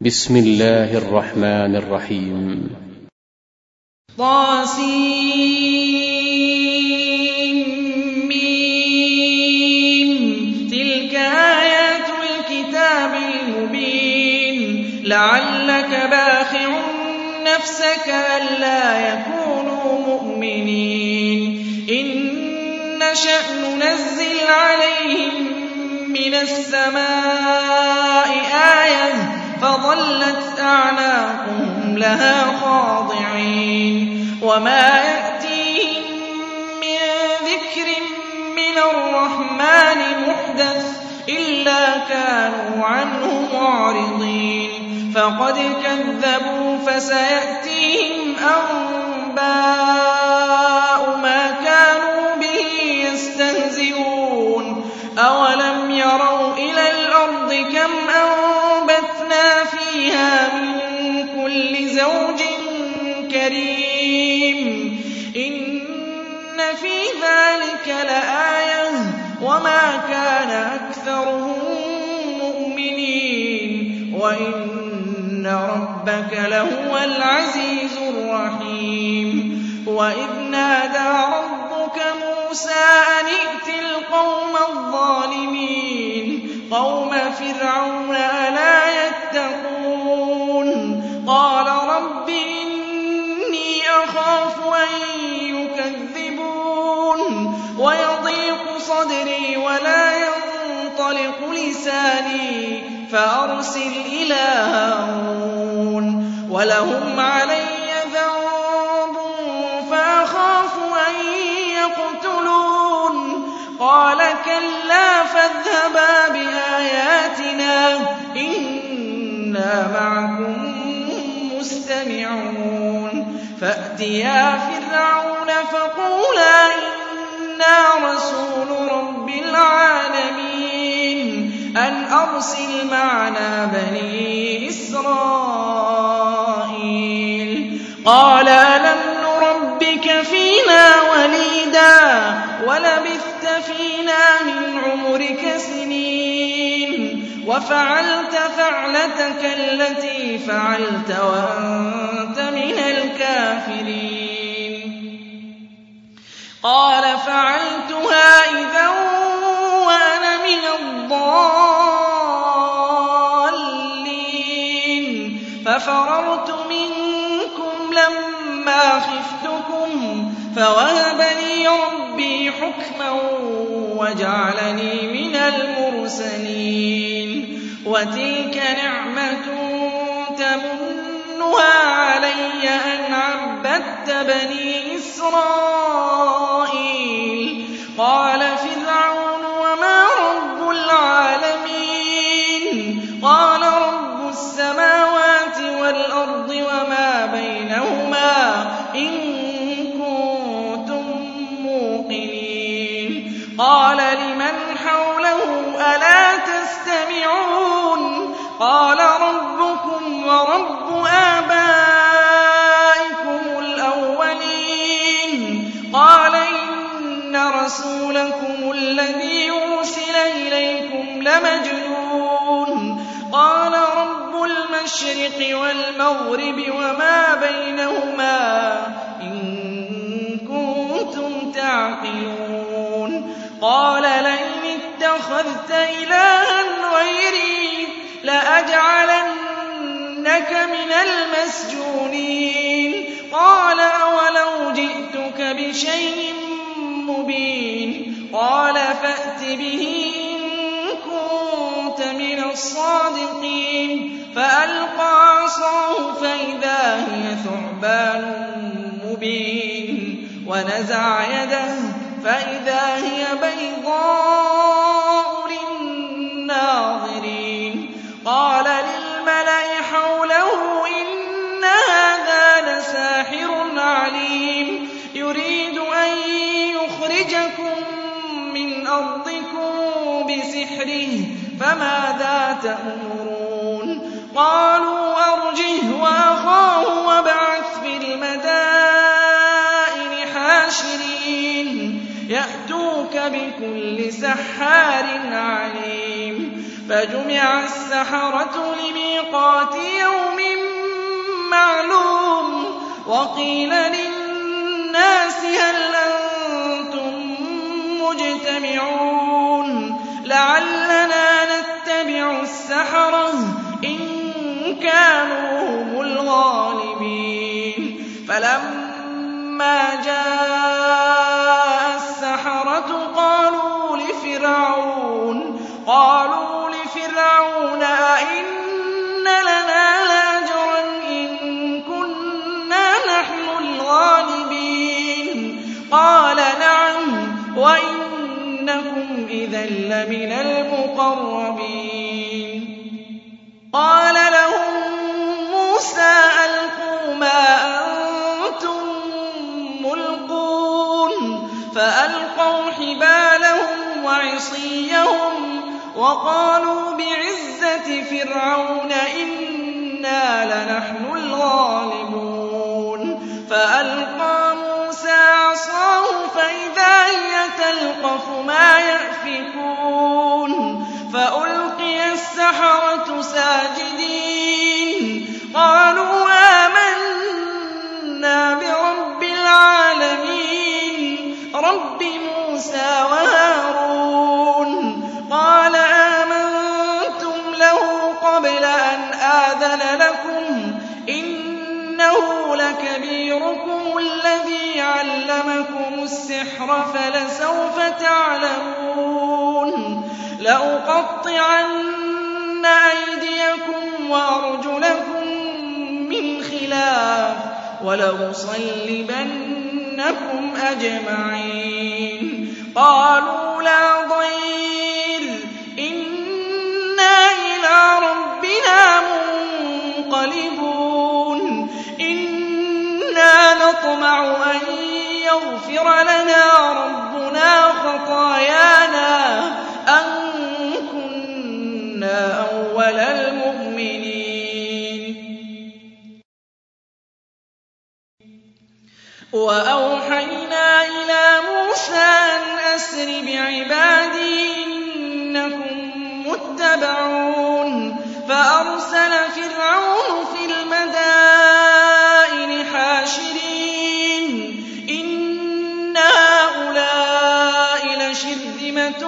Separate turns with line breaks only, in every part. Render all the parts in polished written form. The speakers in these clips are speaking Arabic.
بسم الله الرحمن الرحيم.
طاسيم. تلك آيات الكتاب المبين. لعلك باخع نفسك ألا يكونوا مؤمنين. إن نشأ ننزل عليهم من السماء آية فظلت أعناقهم لها خاضعين. وما يأتيهم من ذكر من الرحمن محدث إلا كانوا عنه معرضين. فقد كذبوا فسيأتيهم أنباء ما كانوا به يستهزئون. أولم يروا إلى الأرض كم أنبتنا فيها من كل زوج كريم. إن في ذلك لآية وما كان أكثرهم مؤمنين وإن ربك لهو العزيز الرحيم. وإذ نادى ربك موسى أن ائت القوم الظالمين قوم فرعون ألا يتقون. قال رب إني أخاف أن يكذبون ويضيق صدري ولا ينطلق لساني فأرسل إلى هارون ولهم علي ذنب فأخاف أن يقتلون. قال كلا فاذهبا بآياتنا إنا معكم مستمعون. فأتيا فرعون فقولا إنا رسول رب العالمين أن أرسل معنا بني إسرائيل. قال ألم نربك فينا وليدا ولبثت فينا من عمرك سنين وفعلت فعلتك التي فعلت وأنت من الكافرين. قال فعلتها إذا وأنا من الضالين. ففررت منكم لما خفتكم فوهب لي ربي حكما وجعلني من المرسلين. وتلك نعمة تمنها علي أن عبدت بني إسرائيل. قال فرعون وما رب العالمين. قال رب السماوات والأرض وما بينهما إن كنتم موقنين. قال لمن حوله ألا تستمعون. قال ربكم ورب آبائكم الأولين. قال إن رسولكم الذي أرسل إليكم لمجنون. قال رب المشرق والمغرب وما بينهما إن كنتم تعقلون. قال لئن اتخذت إلها غيري لأجعلنك من المسجونين. قال أولو جئتك بشيء مبين. قال فأت به إن كنت من الصادقين. فألقى عصاه فإذا هي ثعبان مبين ونزع يده فإذا هي بيضاء للناظرين. قال للملأ حوله إن هذا لساحر عليم يريد أن يخرجكم من أرضكم بسحره فماذا تأمرون. قالوا أرجه وأخاه وابعث في المدائن حاشرين يأتوك بكل سحار عليم. فجمع السحرة لميقات ميقات يوم معلوم وقيل للناس هل أنتم مجتمعون لعلنا نتبع السحرة إن كانوا هم الغالبين فلما جاء السحرة قالوا لفرعون أئن لنا لأجرا إن كنا نحن الغالبين قال نعم وإنكم إذا لمن المقربين قال لهم موسى ألقوا ما أنتم ملقون فألقوا حبالهم وعصيهم وقالوا بعزة فرعون إنا لنحن الغالبون فألقى موسى عصاه فإذا هي تلقف ما يأفكون فألقي السحرة ساجدين قالوا آمنا برب العالمين رب موسى وهارون قال آمنتم له قبل أن آذن لكم إنه لكبيركم الذي علمكم السحر فلسوف تعلمون لأقطعن أيديكم وأرجلكم من خلاف ولأصلبنكم أجمعين قالوا لا ضير إنا إلى ربنا منقلبون إنا نطمع أن يغفر لنا ربنا خطايانا أن كنا أول المؤمنين وأوحينا إلى موسى أن أسر بعبادي إنكم متبعون فأرسل فرعون في المدائن حاشرين إن هؤلاء لشرذمة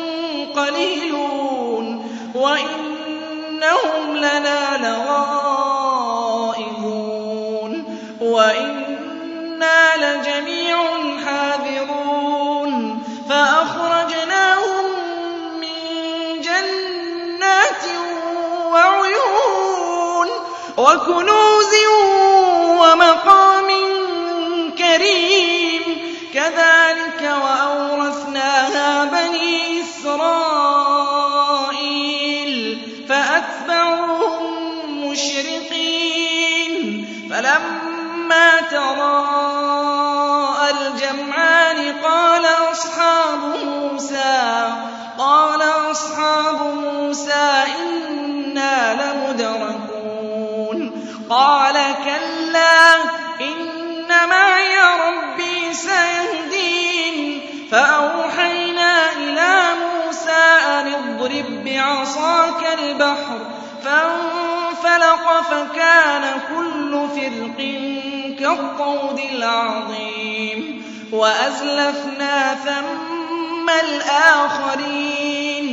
قليلون وإنهم لنا لغائظون وإنا لجميع حاذرون فأخرجناهم من جنات وعيون وكنوز ومقام كريم كذلك وأورثناها بني إسرائيل فأتبعوهم مشرقين فلما تراءى الجمعان قال أصحاب موسى إنا لمدركون قال كلا إن معي ربي سيهدين فأوحينا إلى موسى أن اضرب بعصاك البحر فانفلق فكان كل فرق كالطود العظيم وأزلفنا ثم الآخرين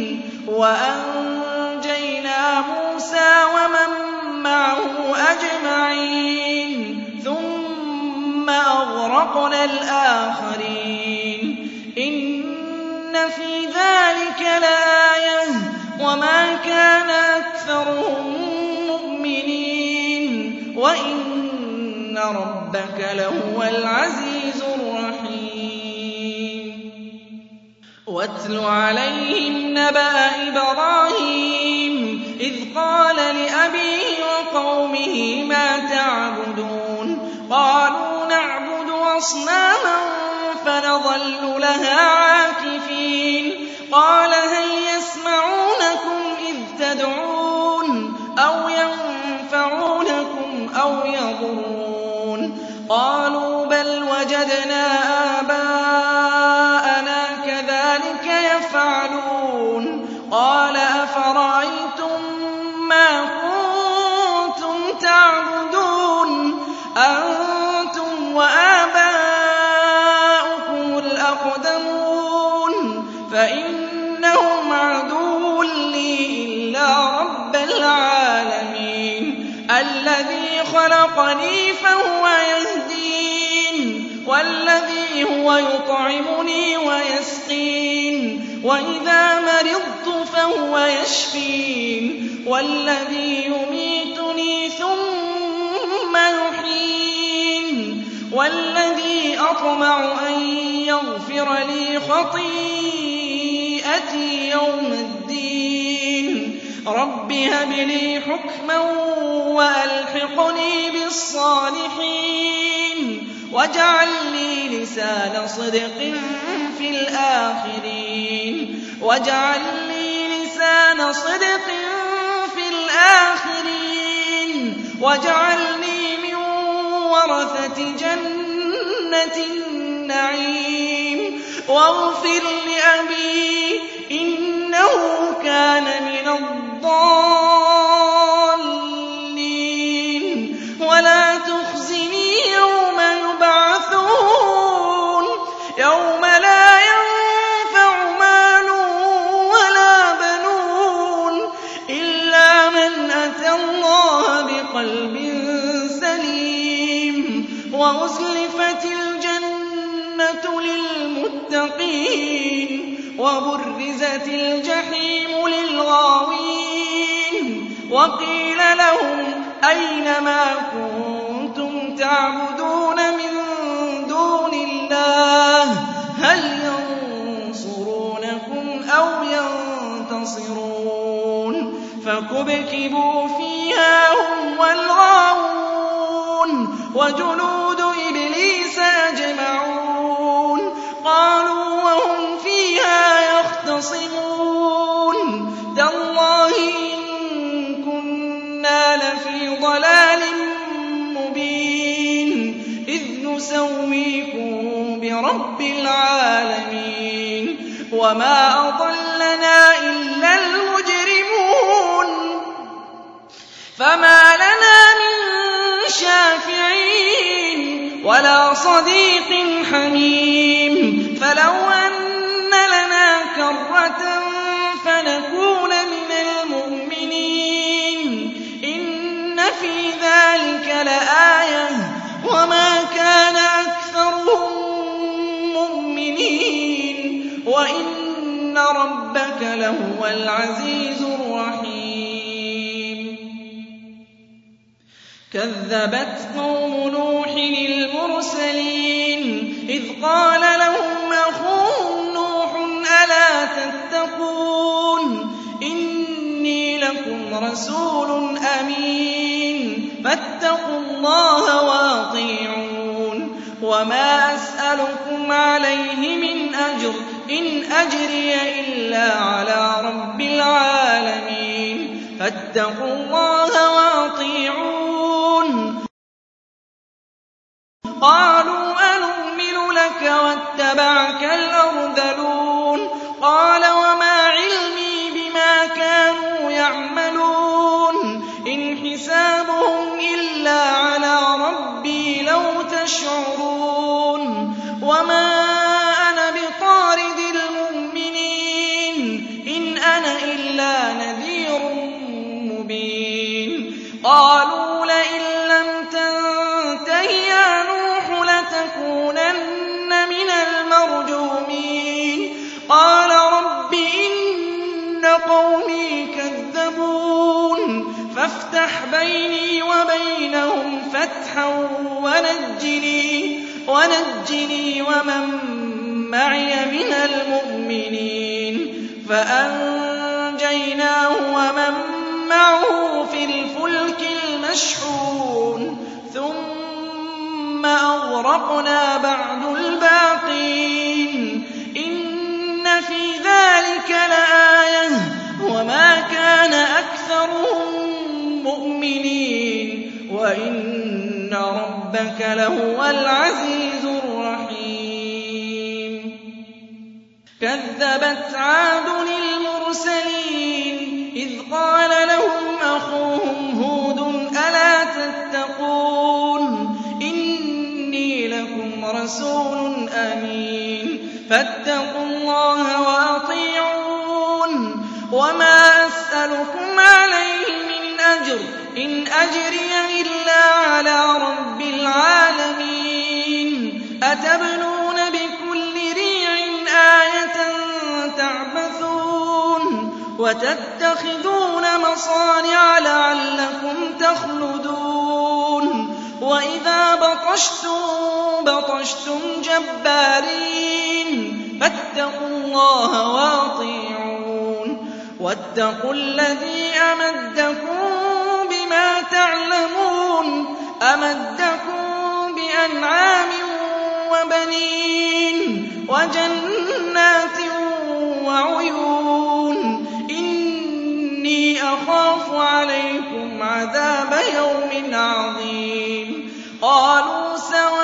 وأنجينا موسى ومن معه أجمعين ثم أغرقنا الآخرين إن في ذلك لآية وما كان أكثرهم مؤمنين وإن ربك لهو العزيز الرحيم واتل عليهم نبأ إبراهيم إذ قال لأبيه وقومه ما تعبدون قالوا نعبد أصناما فنظل لها عاكفين قال هل يسمعونكم إذ تدعون أو ينفعونكم أو يضرون قالوا بل وجدنا آباءنا كذلك يفعلون قال أفرأيتم ما كنتم الذي خلقني فهو يهدين والذي هو يطعمني ويسقين وإذا مرضت فهو يشفين والذي يميتني ثم يحيين والذي أطمع أن يغفر لي خطيئتي يوم الدين رب هب لي حكما وألحقني بالصالحين واجعل لي لسان صدق في الآخرين واجعلني من ورثة جنة النعيم واغفر لأبي إنه كان من الضالين ولا تخزني يوم يبعثون يوم لا ينفع مال ولا بنون إلا من أتى الله بقلب سليم وأزلفت الجنة للمتقين وبرزت الجحيم للغاوين وقيل لهم أين ما كنتم تعبدون من دون الله هل ينصرونكم أو ينتصرون فكبكبوا فيها هم والغاوون وجنود إبليس أجمعون قالوا وهم فيها يختصمون تالله إن كنا لفي ضلال مبين إذ نسويكم برب العالمين وما أضلنا إلا المجرمون فما لنا من شافعين ولا صديق حميم فلو أن لنا كرة فنكون من المؤمنين إن في ذلك لآية وما كان أكثرهم مؤمنين وإن ربك لهو العزيز الرحيم كذبت قوم نوح المرسلين إذ قال لهم أخوهم نوح ألا تتقون إني لكم رسول أمين فاتقوا الله وأطيعون وما أسألكم عليه من أجر إن أجري إلا على رب العالمين فاتقوا الله وأطيعون قالوا أنؤمن لك واتبعك الأرذلون قال وما علمي بما كانوا يعملون إن حسابهم إلا على ربي لو تشعرون وما أنا بطارد المؤمنين إن أنا إلا نذير مبين قالوا لئن لم تنته يا نوح لتكونن من المرجومين قال رب إن قومي كذبون فافتح بيني وبينهم فتحا ونجني ومن معي من المؤمنين فأنجيناه ومن معه في الفلك المشحون ثم أغرقنا بعد الباقين إن في ذلك لآية وما كان أكثرهم مؤمنين وإن ربك لهو العزيز الرحيم كذبت عاد المرسلين إذ قال لهم أخوهم هود ألا تتقون إني لكم رسول أمين فاتقوا الله وأطيعون وما أسألكم عليه من أجر أجر إن أجري إلا على رب العالمين أتبنون بكل ريع آية تعبثون وتتخذون مصانع لعلكم تخلدون وإذا بطشتم جبارين فاتقوا الله وأطيعون واتقوا الذي أمدكم بما تعلمون أمدكم بأنعام وبنين وجنات وعيون إني أخاف عليكم عذاب يوم عظيم قالوا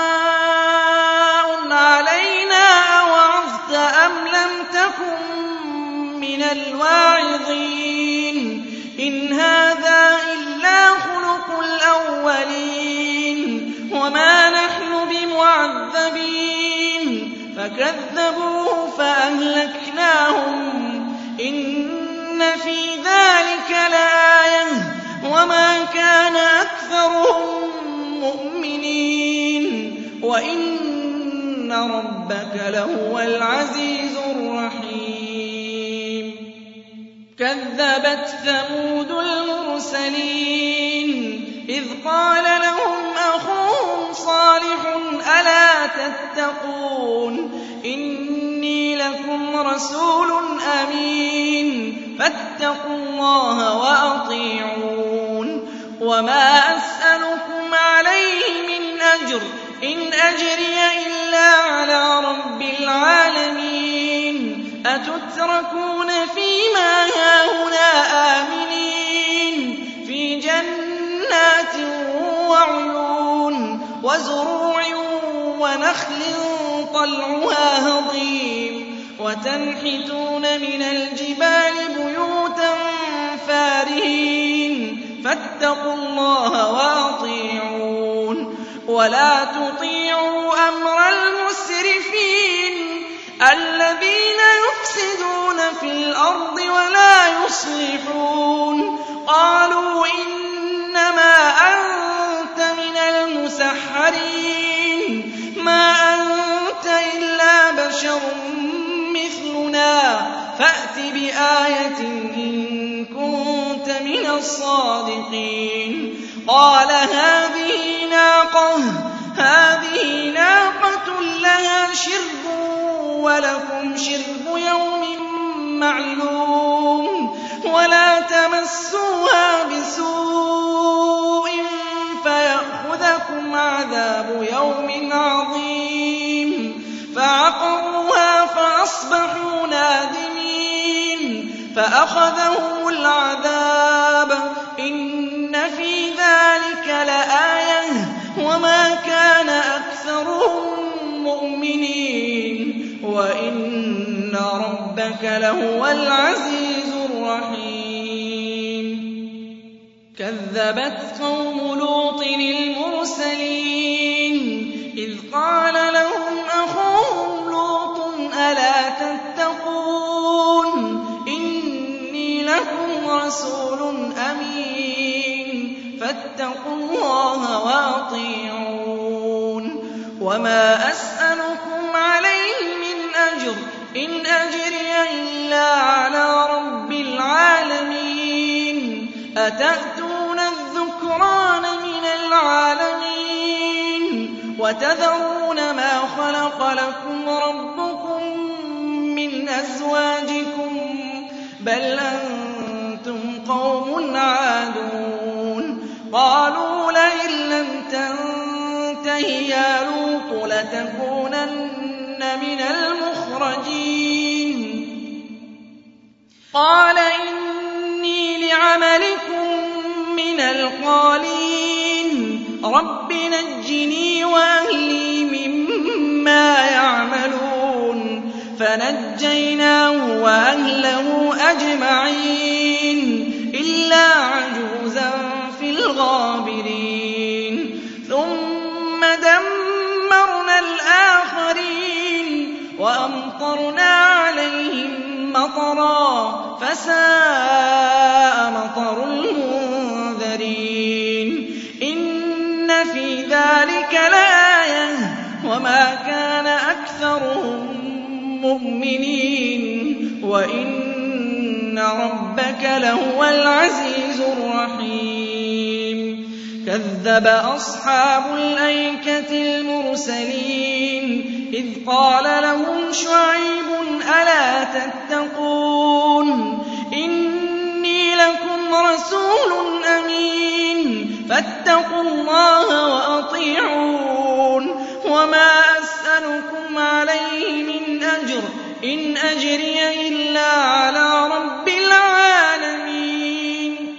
سواء علينا أوعظت أم لم تكن من الواعظين إن هذا إلا خلق الأولين وما نحن بمعذبين فكذبوه فأهلكناهم إن في ذلك لآية وما كان أكثرهم مؤمنين وإن ربك لهو العزيز الرحيم كذبت ثمود المرسلين إذ قال لهم أخوهم صالح ألا تتقون إني لكم رسول أمين فاتقوا الله وأطيعون وما أسألكم عليه من أجر إن أجري إلا على رب العالمين أتتركون فيما هاهنا آمنين في جنات وعيون وزروع ونخل طلعها هضيم وتنحتون من الجبال بيوتا فارهين فاتقوا الله وأطيعون ولا تطيعوا أمر المسرفين الذين يفسدون في الأرض ولا يصلحون قالوا إنما أنت من المسحرين ما أنت إلا بشر مثلنا فأت بآية إن كنت من الصادقين قال هذه ناقة لها شرب ولكم شرب يوم معلوم ولا تمسوها بسوء فيأخذكم عذاب يوم عظيم فعقروها فأصبحوا نادمين فأخذهم العذاب إن في ذلك لآية وما كان أكثرهم مؤمنين وإن ربك لهو العزيز الرحيم كذبت قوم لوط المرسلين إذ قال لهم أخوهم لوط ألا تتقون إني لكم رسول أمين فاتقوا الله وأطيعون وما أسألكم عليه من أجر إن أجري إلا على رب العالمين أتأتون الذكران من العالمين وتذرون ما خلق لكم ربكم من أزواجكم بل أنتم قوم عادون قالوا لئن لم تنته يا لوط لتكونن من المخرجين قال إني لعملكم من القالين رب نجني وأهلي مما يعملون فنجيناه وأهله أجمعين إلا عجوزا في الغابرين ثم دمرنا الآخرين وأمطرنا عليهم مطرا فساء مطر المنذرين ذَٰلِكَ لَآيَةٌ وَمَا كَانَ أَكْثَرُهُم مُّؤْمِنِينَ وَإِنَّ رَبَّكَ لَهُوَ الْعَزِيزُ الرَّحِيمُ كَذَّبَ أَصْحَابُ الْأَيْكَةِ الْمُرْسَلِينَ إِذْ قَالَ لَهُمْ شُعَيْبٌ أَلَا تَتَّقُونَ إِنِّي لَكُمْ رَسُولٌ أَمِينٌ فَاتَّقُوا اللَّهَ وَأَطِيعُونِ وَمَا أَسْأَلُكُمْ عَلَيْهِ مِنْ أَجْرٍ إِنْ أَجْرِيَ إِلَّا عَلَىٰ رَبِّ الْعَالَمِينَ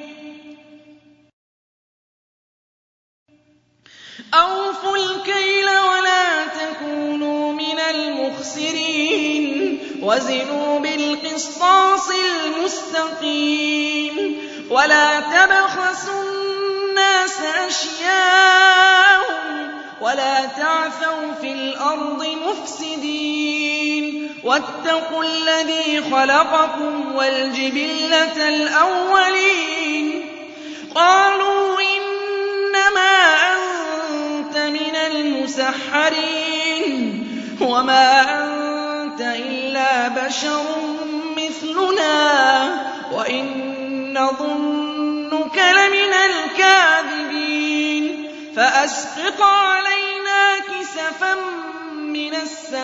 أَوْفُوا الْكَيْلَ وَلَا تَكُونُوا مِنَ الْمُخْسِرِينَ وَزِنُوا بِالْقِسْطَاسِ الْمُسْتَقِيمِ وَلَا تَبْخَسُوا النَّاسَ أَشْيَاءَهُمْ وَلَا تَعْثَوْا فِي الْأَرْضِ مُفْسِدِينَ وَاتَّقُوا الَّذِي خَلَقَكُمْ وَالْجِبِلَّةَ الْأَوَّلِينَ قَالُوا إِنَّمَا أَنتَ مِنَ الْمُسَحَّرِينَ وَمَا أَنتَ إِلَّا بَشَرٌ مِّثْلُنَا وَإِن نَّظُنُّكَ لَمِنَ الْكَاذِبِينَ فَأَسْقِطْ عَلَيْنَا كِسَفًا مِّنَ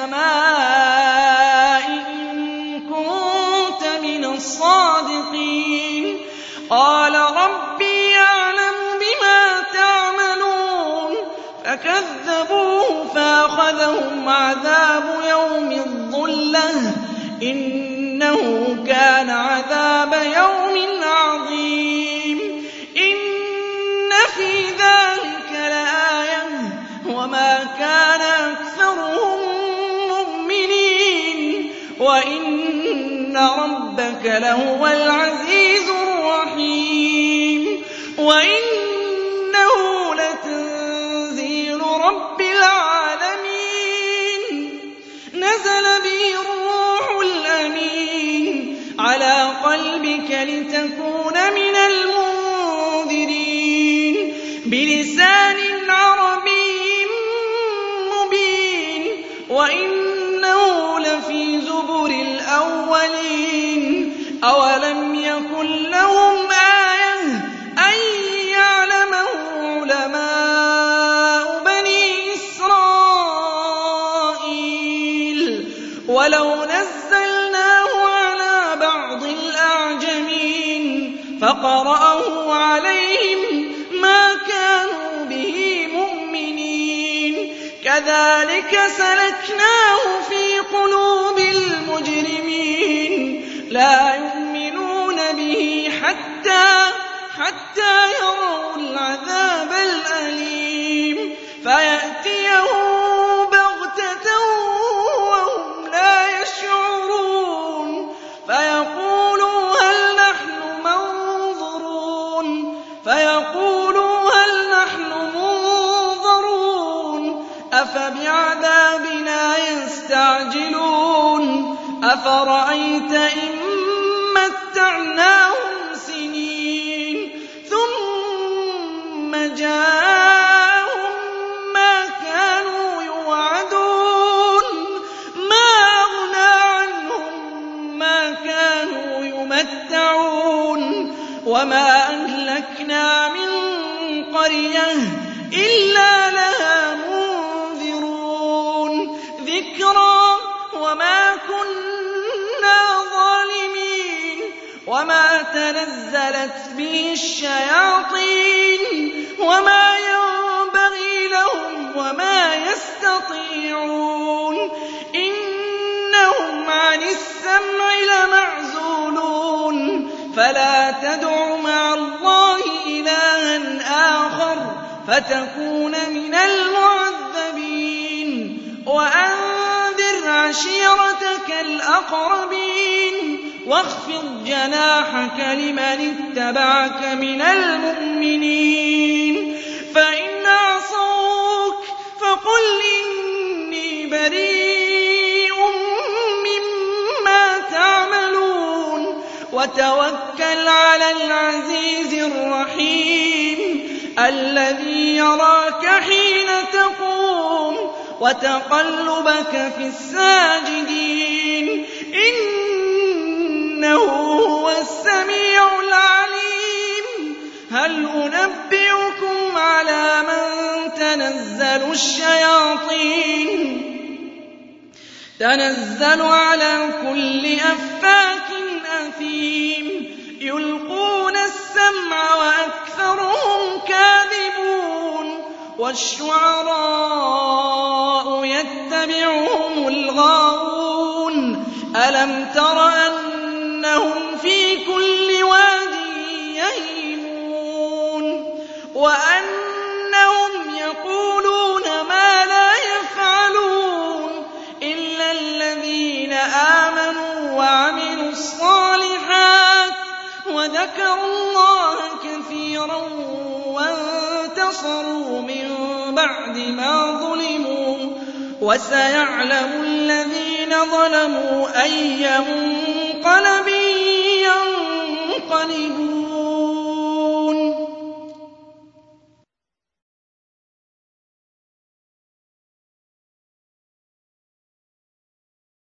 السَّمَاءِ إِن كُنتَ مِنَ الصَّادِقِينَ قَالَ رَبِّي يَعْلَمُ بِمَا تَعْمَلُونَ فَكَذَّبُوهُ فَأَخَذَهُمْ عَذَابُ يَوْمِ الظُّلَّةِ إِنَّهُ كَانَ عَذَابَ يَوْمٍ عَظِيمٍ إِنَّ فِي ذَٰلِكَ لَآيَةً وَمَا كَانَ أَكْثَرُهُم مُّؤْمِنِينَ وَإِنَّ رَبَّكَ لَهُوَ الْعَزِيزُ الرَّحِيمُ وَإِنَّهُ لَتَنزِيلُ رَبِّ الْعَالَمِينَ نَزَلَ بِهِ الرُّوحُ الْأَمِينُ عَلَىٰ قَلْبِكَ لِتَكُونَ مِنَ الْمُنذِرِينَ بِلِسَانٍ عَرَبِيٍّ مُّبِينٍ وَإِنَّهُ لَفِي زُبُرِ الْأَوَّلِينَ أَوَلَمْ يَكُن لَّهُمْ آيَةً أَن يَعْلَمَهُ عُلَمَاءُ بَنِي إِسْرَائِيلَ وَلَوْ نَزَّلْنَاهُ عَلَىٰ بَعْضِ الْأَعْجَمِينَ فَقَرَأَهُ عَلَيْهِم مَّا كَانُوا بِهِ مُؤْمِنِينَ كَذَٰلِكَ سَلَكْنَاهُ فِي قُلُوبِ الْمُجْرِمِينَ لَا يُؤْمِنُونَ بِهِ حَتَّىٰ يَرَوْا الْعَذَابَ الْأَلِيمَ فَيَأْتِيَهُم بَغْتَةً وَهُمْ لَا يَشْعُرُونَ فَيَقُولُوا هَلْ نَحْنُ مُنظَرُونَ أَفَبِعَذَابِنَا يَسْتَعْجِلُونَ أَفَرَأَيْتَ إِن مَّتَّعْنَاهُمْ سِنِينَ ثُمَّ جَاءَهُم مَّا كَانُوا يُوعَدُونَ مَا أَغْنَىٰ عَنْهُم مَّا كَانُوا يُمَتَّعُونَ وَمَا أَهْلَكْنَا مِن قَرْيَةٍ إِلَّا لَهَا مُنذِرُونَ ذِكْرَىٰ وَمَا كُنَّا ظَالِمِينَ وَمَا تَنَزَّلَتْ بِهِ الشَّيَاطِينُ وَمَا يَنبَغِي لَهُمْ وَمَا يَسْتَطِيعُونَ إِنَّهُمْ عَنِ السَّمْعِ لَمَعْزُولُونَ فَلَا تَدْعُ مَعَ اللَّهِ إِلَٰهًا آخَرَ فَتَكُونَ مِنَ الْمُعَذَّبِينَ وَأَنذِرْ عَشِيرَتَكَ الْأَقْرَبِينَ وَاخْفِضْ جَنَاحَكَ لِمَنِ اتَّبَعَكَ مِنَ الْمُؤْمِنِينَ فَإِنْ عَصَوْكَ فَقُلْ إِنِّي بَرِيءٌ مِّمَّا تَعْمَلُونَ وَتَوَكَّلْ عَلَى الْعَزِيزِ الرَّحِيمِ الذي يراك حين تقوم وتقلبك في الساجدين إنه هو السميع العليم هل أنبئكم على من تنزل الشياطين تنزل على كل أفاك أثيم يلقون السمع وأكثرهم كاذبون والشعراء يتبعهم الغاوون ألم تر أنهم في كل واد يهيمون وأنهم يقولون ما لا يفعلون إلا الذين آمنوا وعملوا الصالحات وذكروا الله كثيرا وانتصروا من بعد ما ظلموا وسيعلم الذين ظلموا أي منقلب ينقلبون